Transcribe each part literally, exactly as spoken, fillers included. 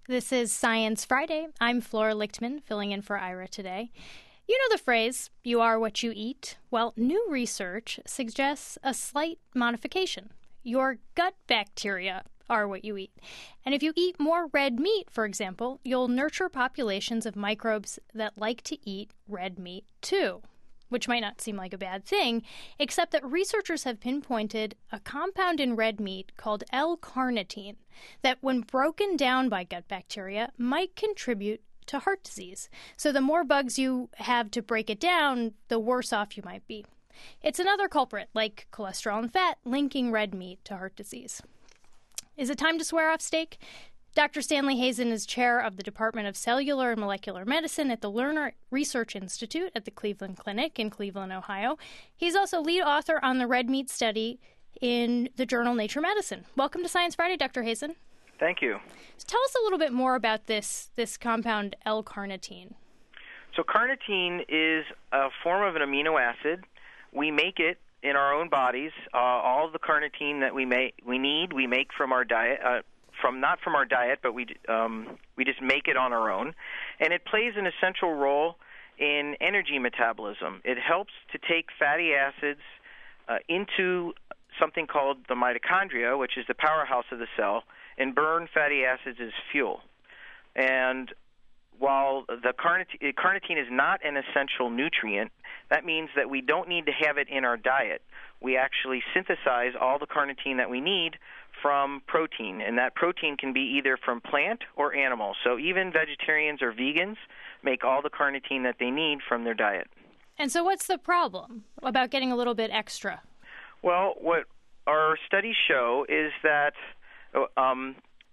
This is Science Friday. I'm Flora Lichtman, filling in for Ira today. You know the phrase, you are what you eat? Well, new research suggests a slight modification. Your gut bacteria are what you eat. And if you eat more red meat, for example, you'll nurture populations of microbes that like to eat red meat too. Which might not seem like a bad thing, except that researchers have pinpointed a compound in red meat called L-carnitine that, when broken down by gut bacteria, might contribute to heart disease. So the more bugs you have to break it down, the worse off you might be. It's another culprit, like cholesterol and fat, linking red meat to heart disease. Is it time to swear off steak? Doctor Stanley Hazen is chair of the Department of Cellular and Molecular Medicine at the Lerner Research Institute at the Cleveland Clinic in Cleveland, Ohio. He's also lead author on the red meat study in the journal Nature Medicine. Welcome to Science Friday, Doctor Hazen. Thank you. So tell us a little bit more about this, this compound L-carnitine. So carnitine is a form of an amino acid. We make it in our own bodies. Uh, all of the carnitine that we, may, we need, we make from our diet. Uh, From not from our diet, but we um, we just make it on our own, and it plays an essential role in energy metabolism. It helps to take fatty acids uh, into something called the mitochondria, which is the powerhouse of the cell, and burn fatty acids as fuel. And while the carnitine, carnitine is not an essential nutrient, that means that we don't need to have it in our diet. We actually synthesize all the carnitine that we need from protein, and that protein can be either from plant or animal. So even vegetarians or vegans make all the carnitine that they need from their diet. And so what's the problem about getting a little bit extra? Well, what our studies show is that um,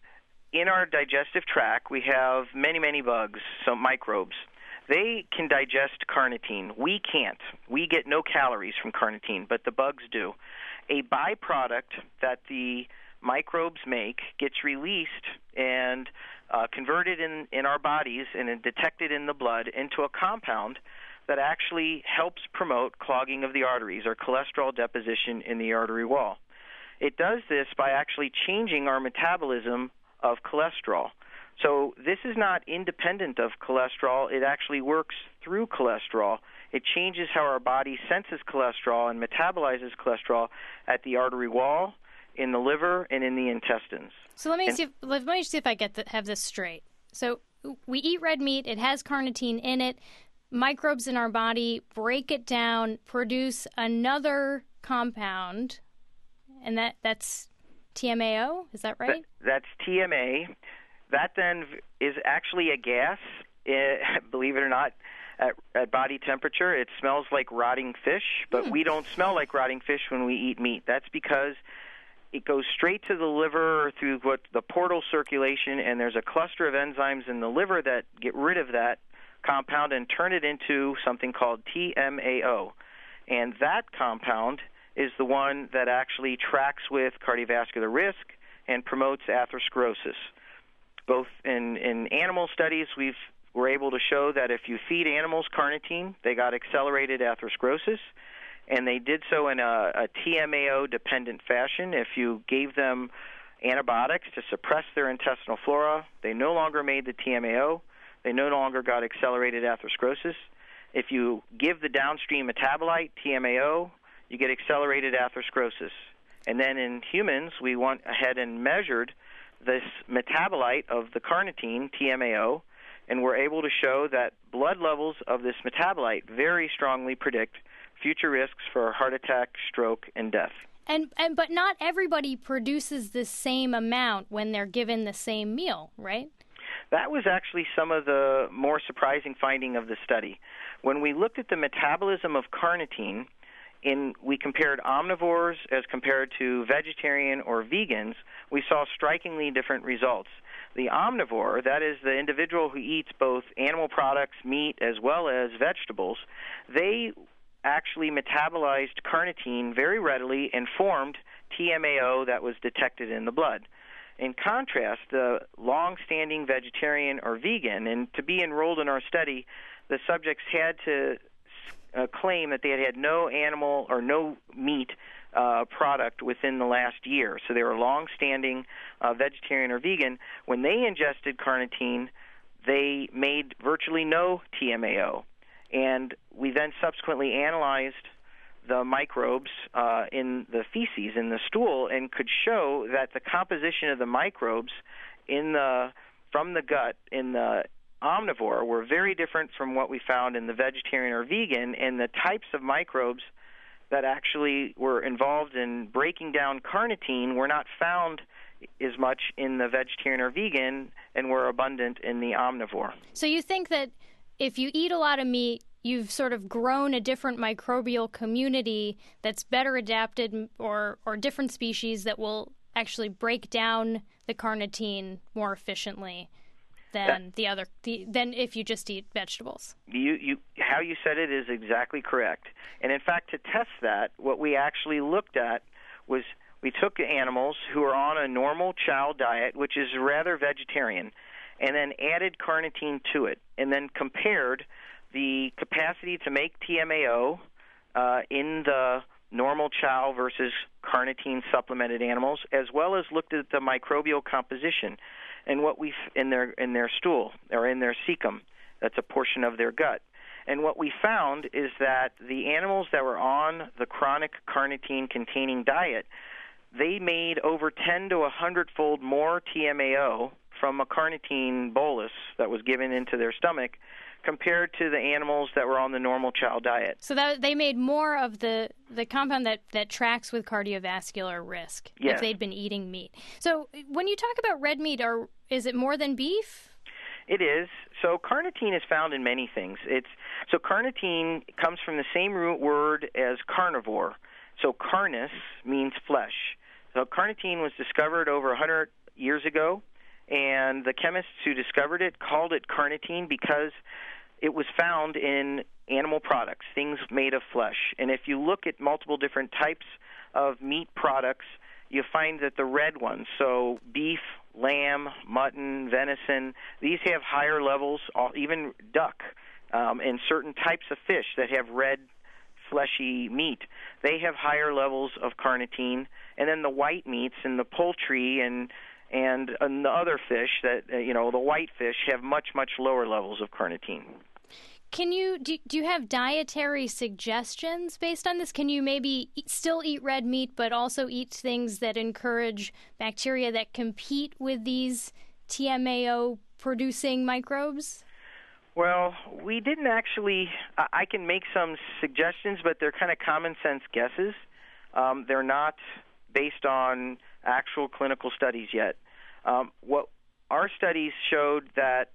in our digestive tract, we have many, many bugs, so microbes. They can digest carnitine. We can't. We get no calories from carnitine, but the bugs do. A byproduct that the microbes make gets released and uh, converted in, in our bodies and detected in the blood into a compound that actually helps promote clogging of the arteries or cholesterol deposition in the artery wall. It does this by actually changing our metabolism of cholesterol. So this is not independent of cholesterol. It actually works through cholesterol. It changes how our body senses cholesterol and metabolizes cholesterol at the artery wall, in the liver, and in the intestines. So let me and, see. If, let me see if I get the, have this straight. So we eat red meat. It has carnitine in it. Microbes in our body break it down, produce another compound, and that that's T M A O. Is that right? That, that's T M A. That then is actually a gas. It, believe it or not. At, at body temperature, it smells like rotting fish, but mm. we don't smell like rotting fish when we eat meat. That's because it goes straight to the liver through what the portal circulation, and there's a cluster of enzymes in the liver that get rid of that compound and turn it into something called T M A O. And that compound is the one that actually tracks with cardiovascular risk and promotes atherosclerosis. Both in, in animal studies, we've we're able to show that if you feed animals carnitine, they got accelerated atherosclerosis, and they did so in a, a T M A O-dependent fashion. If you gave them antibiotics to suppress their intestinal flora, they no longer made the T M A O. They no longer got accelerated atherosclerosis. If you give the downstream metabolite, T M A O, you get accelerated atherosclerosis. And then in humans, we went ahead and measured this metabolite of the carnitine, T M A O, and we're able to show that blood levels of this metabolite very strongly predict future risks for heart attack, stroke, and death. And, and but not everybody produces the same amount when they're given the same meal, right? That was actually some of the more surprising finding of the study. When we looked at the metabolism of carnitine, in, we compared omnivores as compared to vegetarian or vegans, we saw strikingly different results. The omnivore, that is the individual who eats both animal products, meat, as well as vegetables, they actually metabolized carnitine very readily and formed T M A O that was detected in the blood. In contrast, the long-standing vegetarian or vegan, and to be enrolled in our study, the subjects had to uh, claim that they had had no animal or no meat uh, product within the last year. So they were long-standing uh, vegetarian or vegan. When they ingested carnitine, they made virtually no T M A O. And we then subsequently analyzed the microbes uh, in the feces, in the stool, and could show that the composition of the microbes in the from the gut in the omnivore were very different from what we found in the vegetarian or vegan, and the types of microbes that actually were involved in breaking down carnitine were not found as much in the vegetarian or vegan and were abundant in the omnivore. So you think that if you eat a lot of meat, you've sort of grown a different microbial community that's better adapted, or, or different species that will actually break down the carnitine more efficiently than the other, the, than if you just eat vegetables. You, you, how you said it is exactly correct. And in fact, to test that, what we actually looked at was we took animals who are on a normal chow diet, which is rather vegetarian, and then added carnitine to it, and then compared the capacity to make T M A O uh, in the normal chow versus carnitine supplemented animals, as well as looked at the microbial composition and what we in their in their stool or in their cecum. That's a portion of their gut. And what we found is that the animals that were on the chronic carnitine-containing diet, they made over ten to one hundred fold more T M A O from a carnitine bolus that was given into their stomach compared to the animals that were on the normal chow diet. So that they made more of the, the compound that, that tracks with cardiovascular risk yes. if they'd been eating meat. So when you talk about red meat, are, is it more than beef? It is. So carnitine is found in many things. It's so carnitine comes from the same root word as carnivore. So carnis means flesh. So carnitine was discovered over one hundred years ago, and the chemists who discovered it called it carnitine because it was found in animal products, things made of flesh. And if you look at multiple different types of meat products, you find that the red ones, so beef, lamb, mutton, venison, these have higher levels, even duck, um, and certain types of fish that have red, fleshy meat, they have higher levels of carnitine. And then the white meats and the poultry and and, and the other fish that, uh, you know, the white fish have much, much lower levels of carnitine. Can you, do, do you have dietary suggestions based on this? Can you maybe eat, still eat red meat, but also eat things that encourage bacteria that compete with these T M A O-producing microbes? Well, we didn't actually, I can make some suggestions, but they're kind of common sense guesses. Um, they're not based on actual clinical studies yet. Um, what our studies showed that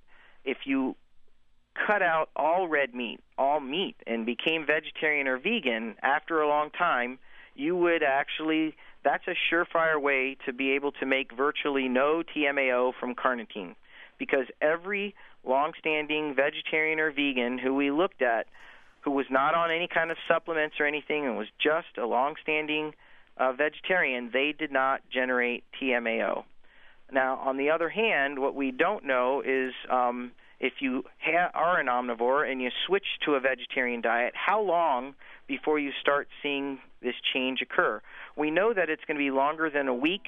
if you cut out all red meat, all meat, and became vegetarian or vegan after a long time, you would actually, that's a surefire way to be able to make virtually no T M A O from carnitine, because every long-standing vegetarian or vegan who we looked at who was not on any kind of supplements or anything and was just a long-standing uh, vegetarian, they did not generate T M A O. Now, on the other hand, what we don't know is um, if you ha- are an omnivore and you switch to a vegetarian diet, how long before you start seeing this change occur? We know that it's going to be longer than a week,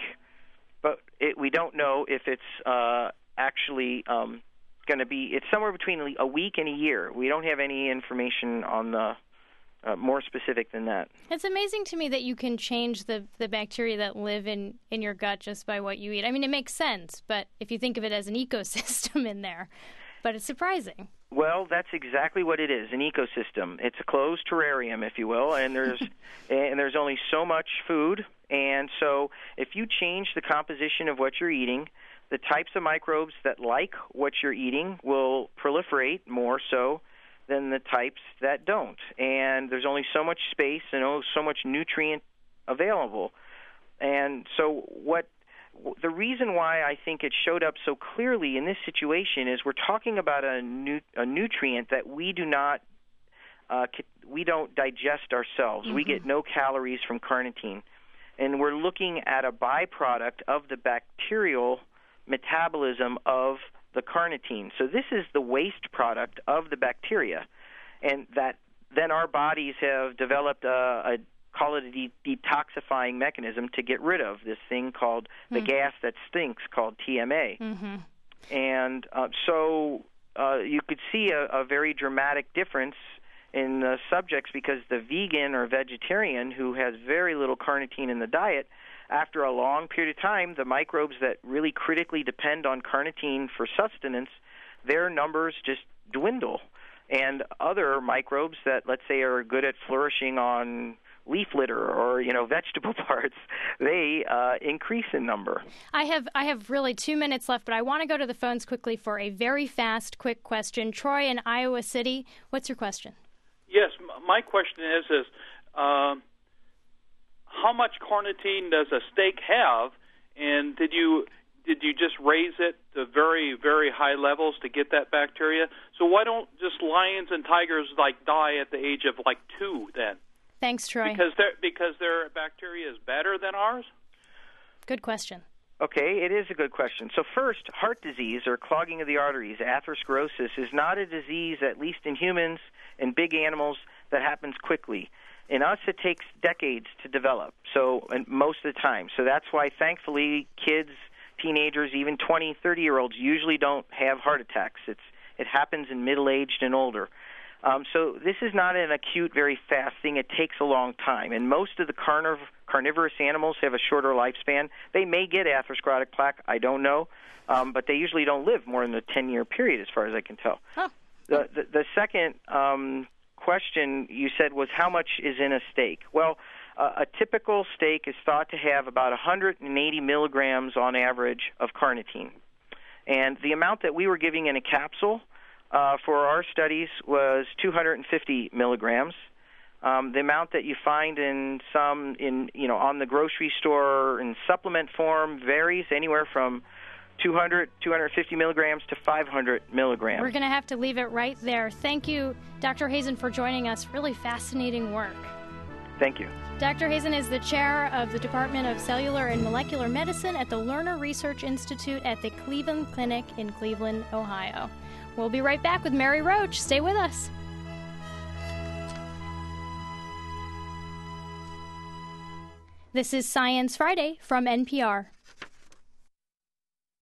but it, we don't know if it's uh, actually um, going to be, it's somewhere between a week and a year. We don't have any information on the Uh, more specific than that. It's amazing to me that you can change the, the bacteria that live in, in your gut just by what you eat. I mean, it makes sense, but if you think of it as an ecosystem in there, but it's surprising. Well, that's exactly what it is, an ecosystem. It's a closed terrarium, if you will, and there's and there's only so much food, and so if you change the composition of what you're eating, the types of microbes that like what you're eating will proliferate more so than the types that don't. And there's only so much space and oh, so much nutrient available. And so what the reason why I think it showed up so clearly in this situation is we're talking about a, nu- a nutrient that we do not uh, we don't digest ourselves. Mm-hmm. We get no calories from carnitine. And we're looking at a byproduct of the bacterial metabolism of the carnitine. So this is the waste product of the bacteria, and that then our bodies have developed a, a call it a de- detoxifying mechanism to get rid of this thing called the mm. gas that stinks called T M A. Mm-hmm. And uh, so uh, you could see a, a very dramatic difference in the subjects because the vegan or vegetarian who has very little carnitine in the diet, after a long period of time, the microbes that really critically depend on carnitine for sustenance, their numbers just dwindle. And other microbes that, let's say, are good at flourishing on leaf litter or, you know, vegetable parts, they uh, increase in number. I have I have really two minutes left, but I want to go to the phones quickly for a very fast, quick question. Troy in Iowa City, what's your question? Yes, my question is, is um, how much carnitine does a steak have, and did you did you just raise it to very, very high levels to get that bacteria? So why don't just lions and tigers like die at the age of like two then? Thanks, Troy. Because their because their bacteria is better than ours? Good question. Okay, it is a good question. So first, heart disease or clogging of the arteries, atherosclerosis, is not a disease, at least in humans and big animals, that happens quickly. In us, it takes decades to develop, so and most of the time. So that's why, thankfully, kids, teenagers, even twenty, thirty-year-olds usually don't have heart attacks. It's It happens in middle-aged and older. Um, so this is not an acute, very fast thing. It takes a long time. And most of the carniv- carnivorous animals have a shorter lifespan. They may get atherosclerotic plaque, I don't know, um, but they usually don't live more than a ten-year period as far as I can tell. Huh. The, the, the second um, question you said was how much is in a steak. Well, uh, a typical steak is thought to have about one hundred eighty milligrams on average of carnitine. And the amount that we were giving in a capsule Uh, for our studies was two hundred fifty milligrams. Um, the amount that you find in some, in you know, on the grocery store in supplement form varies anywhere from two hundred, two hundred fifty milligrams to five hundred milligrams. We're going to have to leave it right there. Thank you, Doctor Hazen, for joining us. Really fascinating work. Thank you. Doctor Hazen is the chair of the Department of Cellular and Molecular Medicine at the Lerner Research Institute at the Cleveland Clinic in Cleveland, Ohio. We'll be right back with Mary Roach. Stay with us. This is Science Friday from N P R.